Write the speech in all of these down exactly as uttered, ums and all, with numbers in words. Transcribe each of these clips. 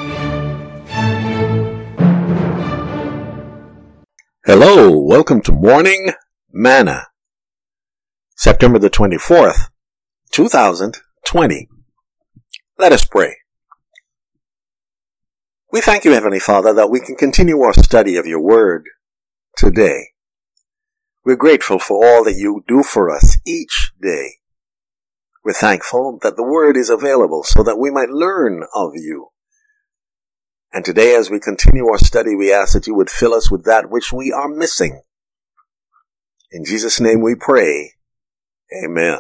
Hello, welcome to Morning Manna, September the twenty-fourth, two thousand twenty. Let us pray. We thank you, Heavenly Father, that we can continue our study of your word today. We're grateful for all that you do for us each day. We're thankful that the word is available so that we might learn of you. And today, as we continue our study, we ask that you would fill us with that which we are missing. In Jesus' name we pray. Amen.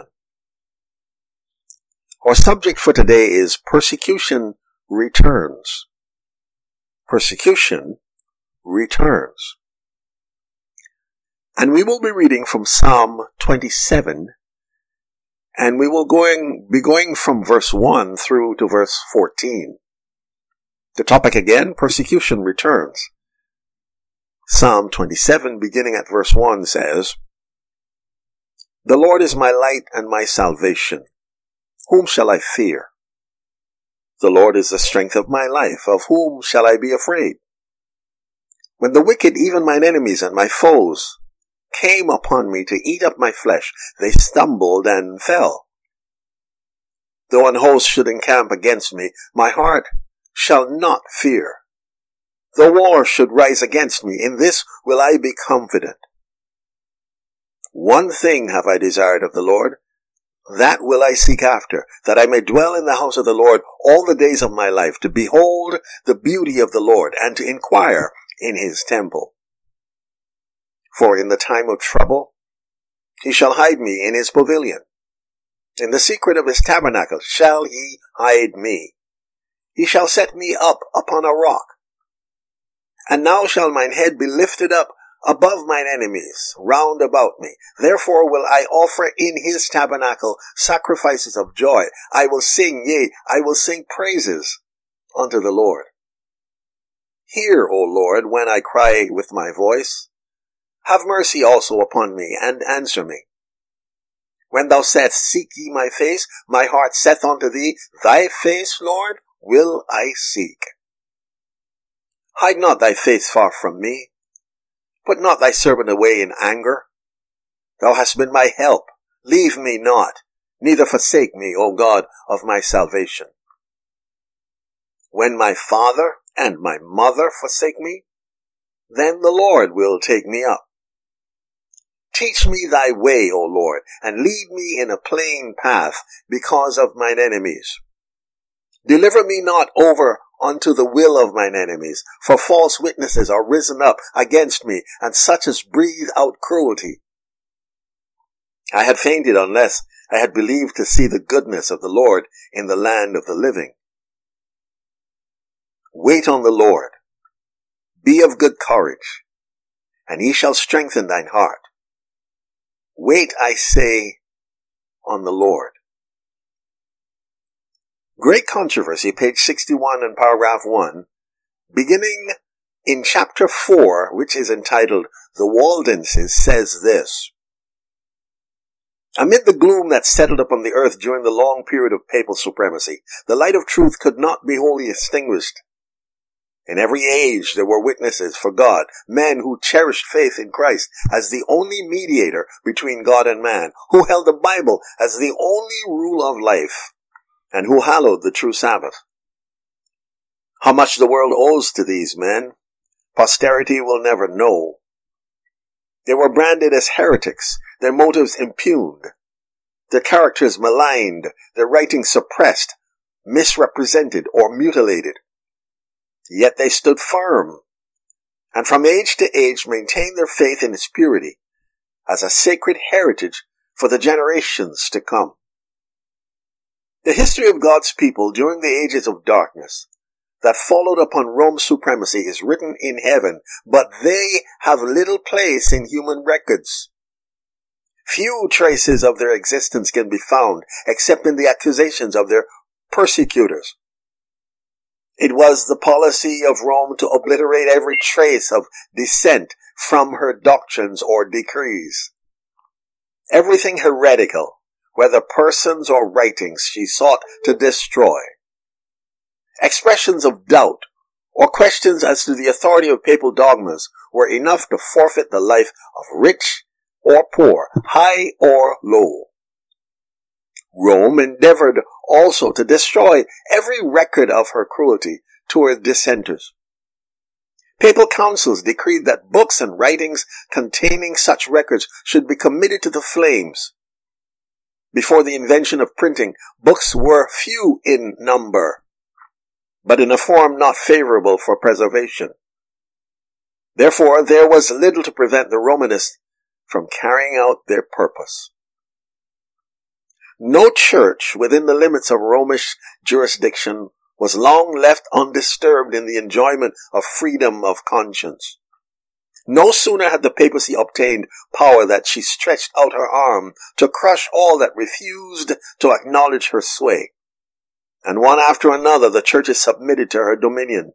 Our subject for today is persecution returns. Persecution returns. And we will be reading from Psalm twenty-seven, and we will going, be going from verse one through to verse fourteen. The topic again, persecution returns. Psalm twenty-seven, beginning at verse one, says, "The Lord is my light and my salvation. Whom shall I fear? The Lord is the strength of my life. Of whom shall I be afraid? When the wicked, even mine enemies and my foes, came upon me to eat up my flesh, they stumbled and fell. Though an host should encamp against me, my heart shall not fear. Though war should rise against me, in this will I be confident. One thing have I desired of the Lord, that will I seek after, that I may dwell in the house of the Lord all the days of my life, to behold the beauty of the Lord, and to inquire in his temple. For in the time of trouble he shall hide me in his pavilion. In the secret of his tabernacle shall he hide me. He shall set me up upon a rock. And now shall mine head be lifted up above mine enemies round about me. Therefore will I offer in his tabernacle sacrifices of joy. I will sing, yea, I will sing praises unto the Lord. Hear, O Lord, when I cry with my voice. Have mercy also upon me, and answer me. When thou saidst, Seek ye my face, my heart saith unto thee, Thy face, Lord, will I seek. Hide not thy face far from me. Put not thy servant away in anger. Thou hast been my help. Leave me not, neither forsake me, O God of my salvation. When my father and my mother forsake me, then the Lord will take me up. Teach me thy way, O Lord, and lead me in a plain path because of mine enemies. Deliver me not over unto the will of mine enemies, for false witnesses are risen up against me, and such as breathe out cruelty. I had fainted unless I had believed to see the goodness of the Lord in the land of the living. Wait on the Lord. Be of good courage, and he shall strengthen thine heart. Wait, I say, on the Lord." Great Controversy, page sixty-one and paragraph one, beginning in chapter four, which is entitled The Waldenses, says this: "Amid the gloom that settled upon the earth during the long period of papal supremacy, the light of truth could not be wholly extinguished. In every age there were witnesses for God, men who cherished faith in Christ as the only mediator between God and man, who held the Bible as the only rule of life, and who hallowed the true Sabbath. How much the world owes to these men, posterity will never know. They were branded as heretics, their motives impugned, their characters maligned, their writings suppressed, misrepresented, or mutilated. Yet they stood firm, and from age to age maintained their faith in its purity as a sacred heritage for the generations to come. The history of God's people during the ages of darkness that followed upon Rome's supremacy is written in heaven, but they have little place in human records. Few traces of their existence can be found except in the accusations of their persecutors. It was the policy of Rome to obliterate every trace of dissent from her doctrines or decrees. Everything heretical, whether persons or writings, she sought to destroy. Expressions of doubt or questions as to the authority of papal dogmas were enough to forfeit the life of rich or poor, high or low. Rome endeavored also to destroy every record of her cruelty toward dissenters. Papal councils decreed that books and writings containing such records should be committed to the flames. Before the invention of printing, books were few in number, but in a form not favorable for preservation. Therefore, there was little to prevent the Romanists from carrying out their purpose. No church within the limits of Romish jurisdiction was long left undisturbed in the enjoyment of freedom of conscience. No sooner had the papacy obtained power that she stretched out her arm to crush all that refused to acknowledge her sway, and one after another the churches submitted to her dominion.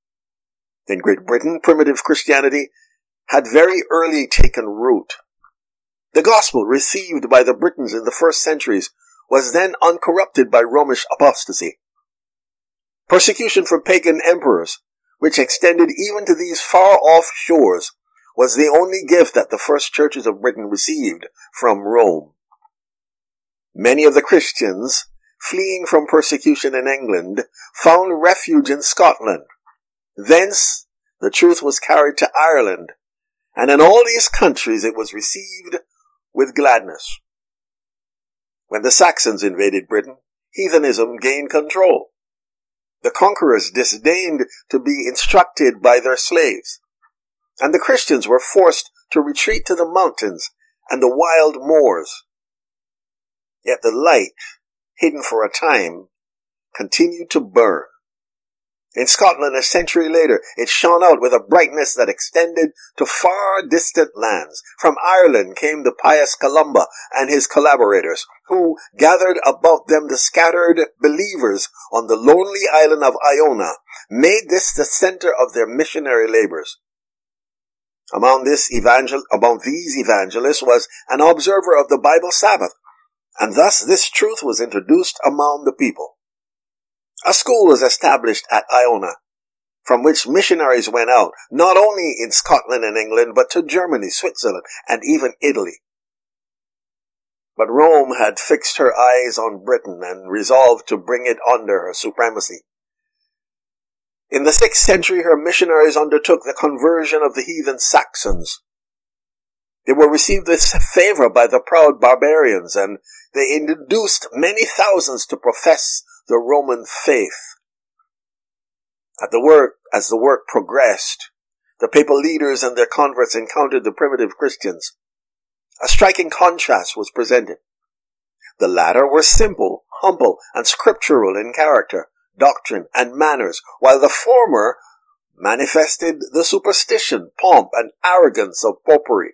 In Great Britain, primitive Christianity had very early taken root. The gospel received by the Britons in the first centuries was then uncorrupted by Romish apostasy. Persecution from pagan emperors, which extended even to these far-off shores, was the only gift that the first churches of Britain received from Rome. Many of the Christians, fleeing from persecution in England, found refuge in Scotland. Thence the truth was carried to Ireland, and in all these countries it was received with gladness. When the Saxons invaded Britain, heathenism gained control. The conquerors disdained to be instructed by their slaves, and the Christians were forced to retreat to the mountains and the wild moors. Yet the light, hidden for a time, continued to burn. In Scotland, a century later, it shone out with a brightness that extended to far distant lands. From Ireland came the pious Columba and his collaborators, who gathered about them the scattered believers on the lonely island of Iona, made this the center of their missionary labors. Among, this evangel- among these evangelists was an observer of the Bible Sabbath, and thus this truth was introduced among the people. A school was established at Iona, from which missionaries went out, not only in Scotland and England, but to Germany, Switzerland, and even Italy. But Rome had fixed her eyes on Britain and resolved to bring it under her supremacy. In the sixth century, her missionaries undertook the conversion of the heathen Saxons. They were received with favor by the proud barbarians, and they induced many thousands to profess the Roman faith. At the work, as the work progressed, the papal leaders and their converts encountered the primitive Christians. A striking contrast was presented. The latter were simple, humble, and scriptural in character, doctrine, and manners, while the former manifested the superstition, pomp, and arrogance of popery.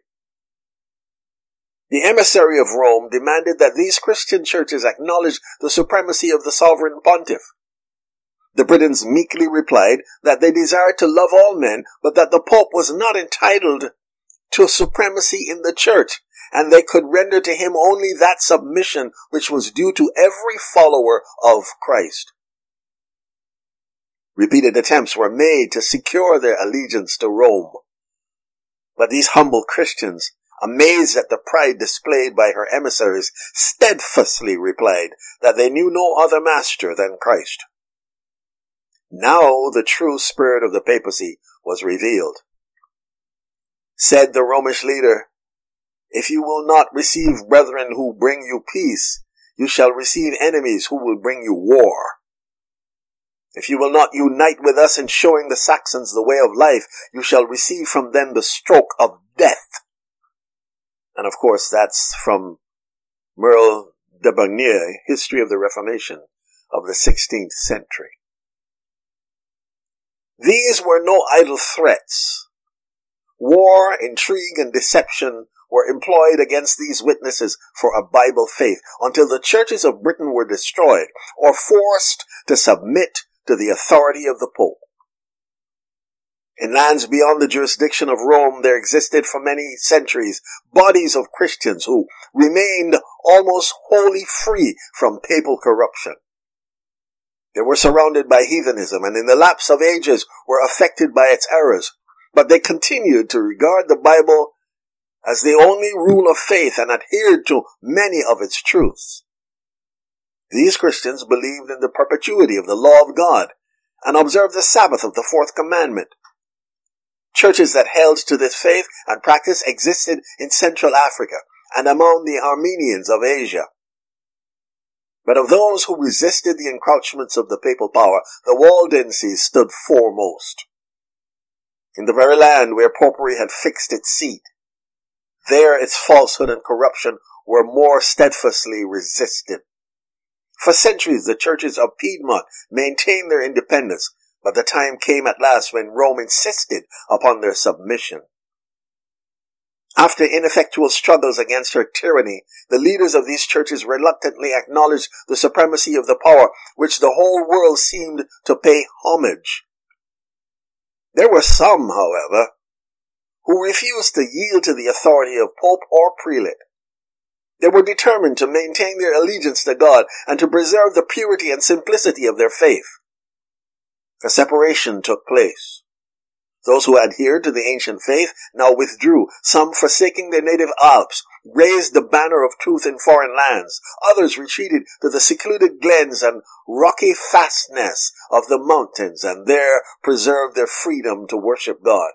The emissary of Rome demanded that these Christian churches acknowledge the supremacy of the sovereign pontiff. The Britons meekly replied that they desired to love all men, but that the Pope was not entitled to supremacy in the church, and they could render to him only that submission which was due to every follower of Christ. Repeated attempts were made to secure their allegiance to Rome, but these humble Christians, amazed at the pride displayed by her emissaries, steadfastly replied that they knew no other master than Christ. Now the true spirit of the papacy was revealed. Said the Romish leader, "If you will not receive brethren who bring you peace, you shall receive enemies who will bring you war. If you will not unite with us in showing the Saxons the way of life, you shall receive from them the stroke of death." And of course, that's from Merle de Bernier, History of the Reformation of the sixteenth century. These were no idle threats. War, intrigue, and deception were employed against these witnesses for a Bible faith until the churches of Britain were destroyed or forced to submit to the authority of the Pope. In lands beyond the jurisdiction of Rome, there existed for many centuries bodies of Christians who remained almost wholly free from papal corruption. They were surrounded by heathenism and in the lapse of ages were affected by its errors, but they continued to regard the Bible as the only rule of faith and adhered to many of its truths. These Christians believed in the perpetuity of the law of God and observed the Sabbath of the fourth commandment. Churches that held to this faith and practice existed in Central Africa and among the Armenians of Asia. But of those who resisted the encroachments of the papal power, the Waldenses stood foremost. In the very land where popery had fixed its seat, there its falsehood and corruption were more steadfastly resisted. For centuries, the churches of Piedmont maintained their independence, but the time came at last when Rome insisted upon their submission. After ineffectual struggles against her tyranny, the leaders of these churches reluctantly acknowledged the supremacy of the power which the whole world seemed to pay homage. There were some, however, who refused to yield to the authority of pope or prelate. They were determined to maintain their allegiance to God and to preserve the purity and simplicity of their faith. A separation took place. Those who adhered to the ancient faith now withdrew, some forsaking their native Alps, raised the banner of truth in foreign lands. Others retreated to the secluded glens and rocky fastness of the mountains and there preserved their freedom to worship God.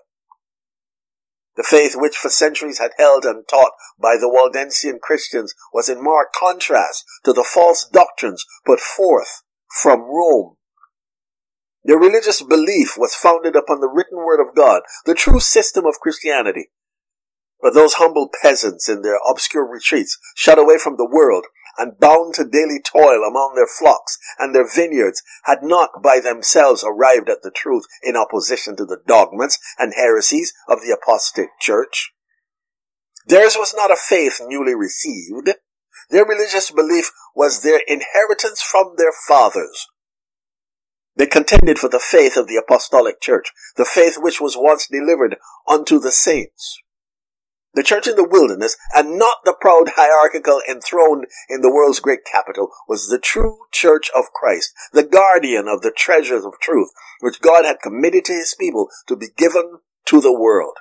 The faith which for centuries had held and taught by the Waldensian Christians was in marked contrast to the false doctrines put forth from Rome. Their religious belief was founded upon the written word of God, the true system of Christianity. But those humble peasants in their obscure retreats, shut away from the world and bound to daily toil among their flocks and their vineyards, had not by themselves arrived at the truth in opposition to the dogmas and heresies of the apostate church. Theirs was not a faith newly received. Their religious belief was their inheritance from their fathers. They contended for the faith of the apostolic church, the faith which was once delivered unto the saints. The church in the wilderness, and not the proud hierarchical enthroned in the world's great capital, was the true church of Christ, the guardian of the treasures of truth, which God had committed to his people to be given to the world.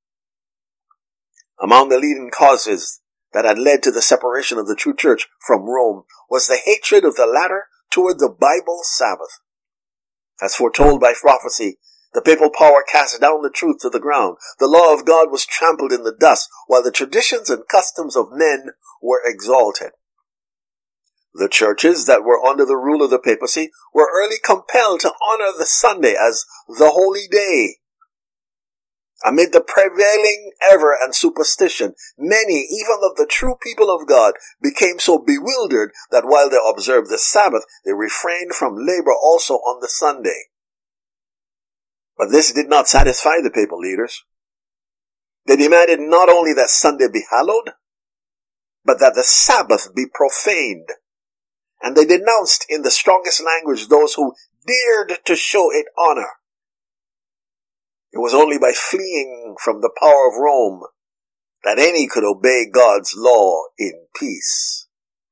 Among the leading causes that had led to the separation of the true church from Rome was the hatred of the latter toward the Bible Sabbath. As foretold by prophecy, the papal power cast down the truth to the ground. The law of God was trampled in the dust, while the traditions and customs of men were exalted. The churches that were under the rule of the papacy were early compelled to honor the Sunday as the holy day. Amid the prevailing error and superstition, many, even of the true people of God, became so bewildered that while they observed the Sabbath, they refrained from labor also on the Sunday. But this did not satisfy the papal leaders. They demanded not only that Sunday be hallowed, but that the Sabbath be profaned. And they denounced in the strongest language those who dared to show it honor. It was only by fleeing from the power of Rome that any could obey God's law in peace.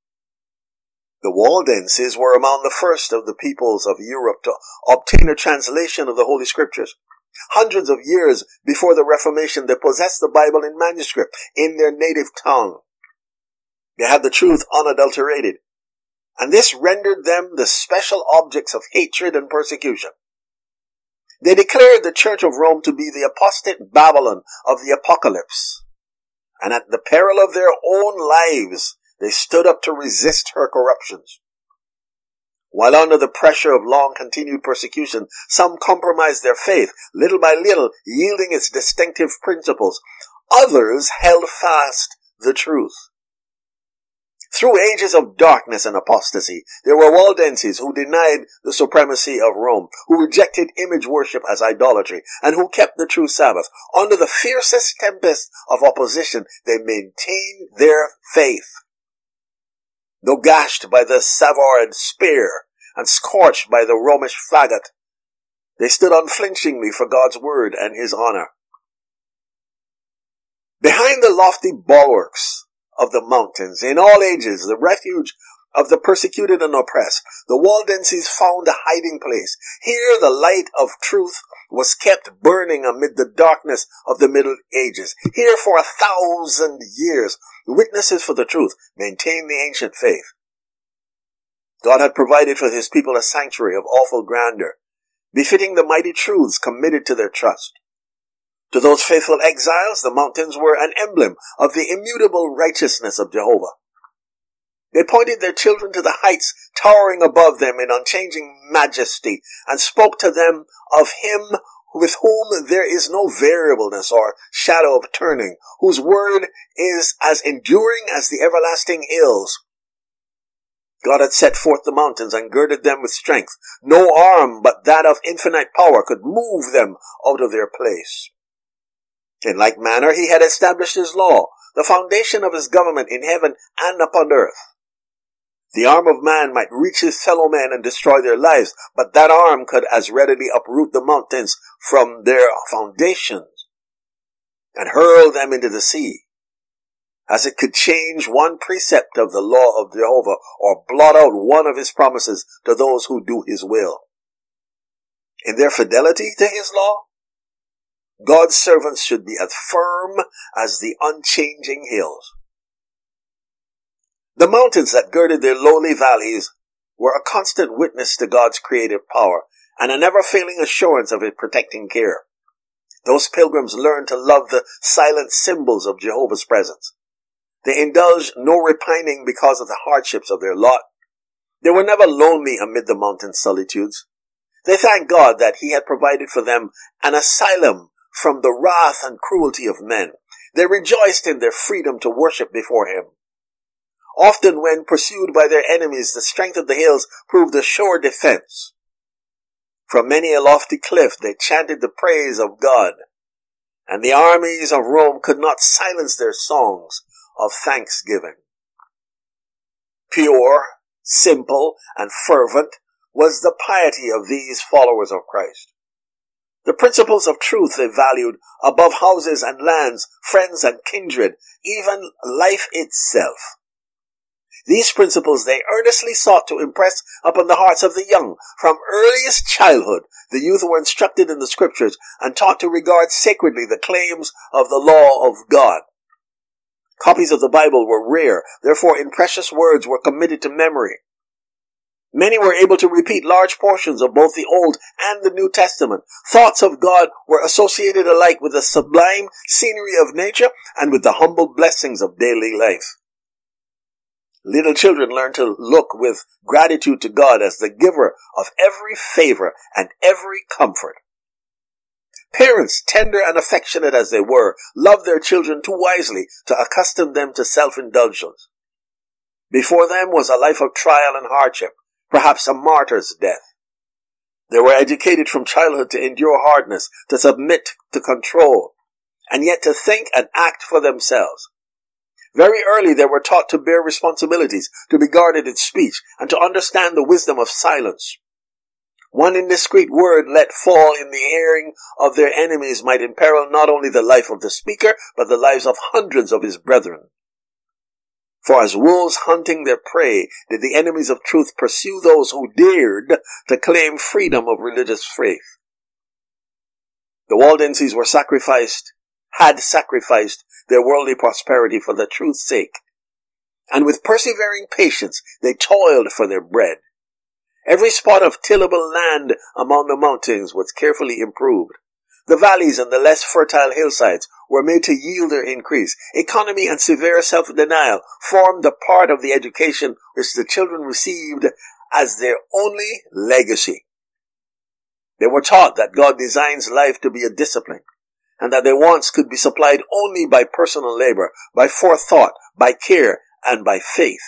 The Waldenses were among the first of the peoples of Europe to obtain a translation of the Holy Scriptures. Hundreds of years before the Reformation, they possessed the Bible in manuscript in their native tongue. They had the truth unadulterated, and this rendered them the special objects of hatred and persecution. They declared the Church of Rome to be the apostate Babylon of the Apocalypse, and at the peril of their own lives, they stood up to resist her corruptions. While under the pressure of long-continued persecution, some compromised their faith, little by little yielding its distinctive principles. Others held fast the truth. Through ages of darkness and apostasy, there were Waldenses who denied the supremacy of Rome, who rejected image worship as idolatry, and who kept the true Sabbath. Under the fiercest tempest of opposition, they maintained their faith. Though gashed by the Savoyard spear and scorched by the Romish fagot, they stood unflinchingly for God's word and his honor. Behind the lofty bulwarks of the mountains, in all ages, the refuge of the persecuted and oppressed, the Waldenses found a hiding place. Here the light of truth was kept burning amid the darkness of the Middle Ages. Here for a thousand years, witnesses for the truth maintained the ancient faith. God had provided for his people a sanctuary of awful grandeur, befitting the mighty truths committed to their trust. To those faithful exiles, the mountains were an emblem of the immutable righteousness of Jehovah. They pointed their children to the heights towering above them in unchanging majesty, and spoke to them of him with whom there is no variableness or shadow of turning, whose word is as enduring as the everlasting hills. God had set forth the mountains and girded them with strength. No arm but that of infinite power could move them out of their place. In like manner, he had established his law, the foundation of his government in heaven and upon earth. The arm of man might reach his fellow men and destroy their lives, but that arm could as readily uproot the mountains from their foundations and hurl them into the sea, as it could change one precept of the law of Jehovah or blot out one of his promises to those who do his will. In their fidelity to his law, God's servants should be as firm as the unchanging hills. The mountains that girded their lowly valleys were a constant witness to God's creative power and a never-failing assurance of his protecting care. Those pilgrims learned to love the silent symbols of Jehovah's presence. They indulged no repining because of the hardships of their lot. They were never lonely amid the mountain solitudes. They thanked God that he had provided for them an asylum from the wrath and cruelty of men. They rejoiced in their freedom to worship before him. Often when pursued by their enemies, the strength of the hills proved a sure defense. From many a lofty cliff they chanted the praise of God, and the armies of Rome could not silence their songs of thanksgiving. Pure, simple, and fervent was the piety of these followers of Christ. The principles of truth they valued above houses and lands, friends and kindred, even life itself. These principles they earnestly sought to impress upon the hearts of the young. From earliest childhood, the youth were instructed in the scriptures and taught to regard sacredly the claims of the law of God. Copies of the Bible were rare, therefore imprecious words were committed to memory. Many were able to repeat large portions of both the Old and the New Testament. Thoughts of God were associated alike with the sublime scenery of nature and with the humble blessings of daily life. Little children learn to look with gratitude to God as the giver of every favor and every comfort. Parents, tender and affectionate as they were, loved their children too wisely to accustom them to self-indulgence. Before them was a life of trial and hardship, perhaps a martyr's death. They were educated from childhood to endure hardness, to submit to control, and yet to think and act for themselves. Very early they were taught to bear responsibilities, to be guarded in speech, and to understand the wisdom of silence. One indiscreet word let fall in the hearing of their enemies might imperil not only the life of the speaker, but the lives of hundreds of his brethren. For as wolves hunting their prey, did the enemies of truth pursue those who dared to claim freedom of religious faith. The Waldenses were sacrificed, had sacrificed their worldly prosperity for the truth's sake, and with persevering patience they toiled for their bread. Every spot of tillable land among the mountains was carefully improved. The valleys and the less fertile hillsides were made to yield their increase. Economy and severe self-denial formed a part of the education which the children received as their only legacy. They were taught that God designs life to be a discipline, and that their wants could be supplied only by personal labor, by forethought, by care, and by faith.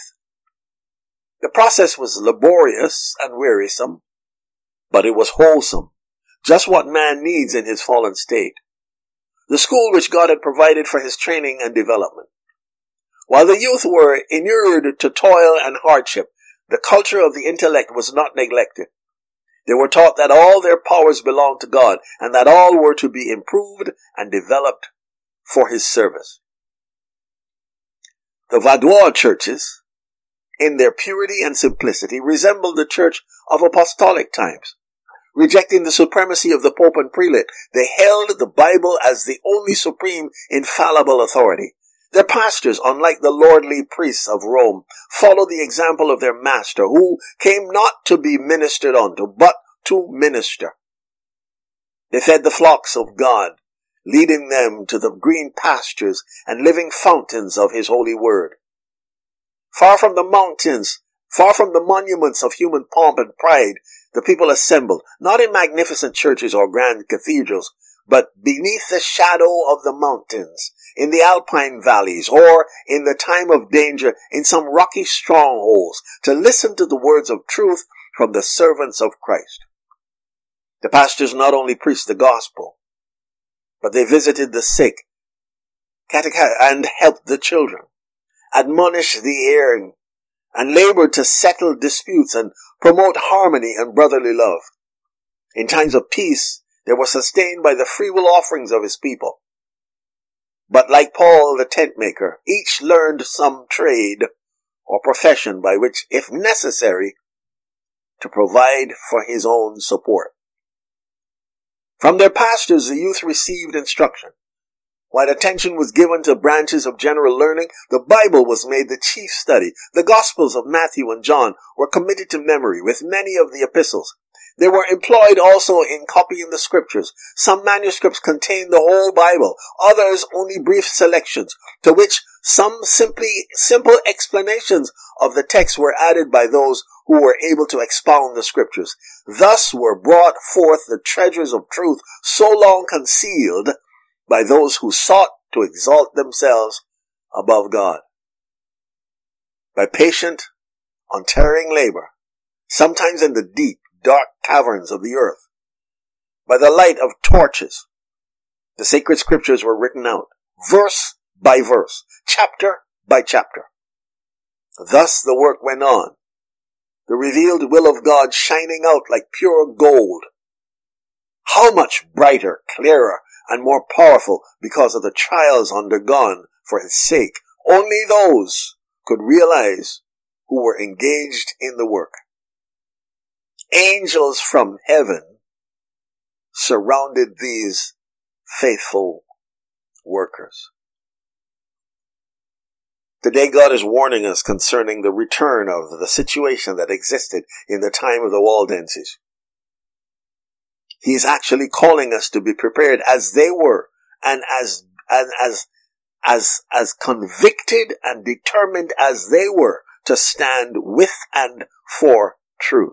The process was laborious and wearisome, but it was wholesome, just what man needs in his fallen state. The school which God had provided for his training and development. While the youth were inured to toil and hardship, the culture of the intellect was not neglected. They were taught that all their powers belonged to God, and that all were to be improved and developed for his service. The Vaudois churches, in their purity and simplicity, resembled the church of apostolic times. Rejecting the supremacy of the Pope and Prelate, they held the Bible as the only supreme infallible authority. Their pastors, unlike the lordly priests of Rome, followed the example of their master, who came not to be ministered unto, but to minister. They fed the flocks of God, leading them to the green pastures and living fountains of his holy word. Far from the mountains, far from the monuments of human pomp and pride, the people assembled, not in magnificent churches or grand cathedrals, but beneath the shadow of the mountains, in the alpine valleys, or, in the time of danger, in some rocky strongholds, to listen to the words of truth from the servants of Christ. The pastors not only preached the gospel, but they visited the sick, catechised and helped the children, admonished the erring, and labored to settle disputes and promote harmony and brotherly love. In times of peace, they were sustained by the freewill offerings of his people. But like Paul the tent maker, each learned some trade or profession by which, if necessary, to provide for his own support. From their pastors, the youth received instruction. While attention was given to branches of general learning, the Bible was made the chief study. The Gospels of Matthew and John were committed to memory, with many of the epistles. They were employed also in copying the scriptures. Some manuscripts contained the whole Bible, others only brief selections, to which some simply simple explanations of the text were added by those who were able to expound the scriptures. Thus were brought forth the treasures of truth so long concealed by those who sought to exalt themselves above God. By patient, untiring labor, sometimes in the deep, dark caverns of the earth, by the light of torches, the sacred scriptures were written out, verse by verse, chapter by chapter. Thus the work went on, the revealed will of God shining out like pure gold. How much brighter, clearer, and more powerful because of the trials undergone for his sake. Only those could realize who were engaged in the work. Angels from heaven surrounded these faithful workers. Today God is warning us concerning the return of the situation that existed in the time of the Waldenses. He is actually calling us to be prepared as they were, and as, and as, as, as convicted and determined as they were to stand with and for truth.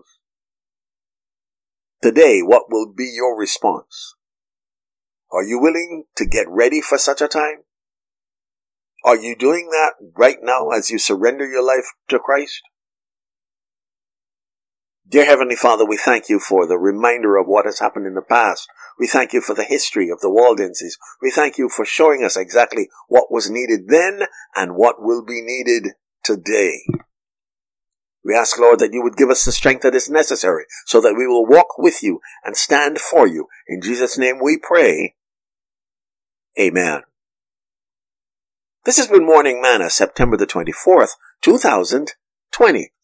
Today, what will be your response? Are you willing to get ready for such a time? Are you doing that right now as you surrender your life to Christ? Dear Heavenly Father, we thank you for the reminder of what has happened in the past. We thank you for the history of the Waldenses. We thank you for showing us exactly what was needed then and what will be needed today. We ask, Lord, that you would give us the strength that is necessary so that we will walk with you and stand for you. In Jesus' name we pray. Amen. This has been Morning Manna, September the twenty-fourth, two thousand twenty.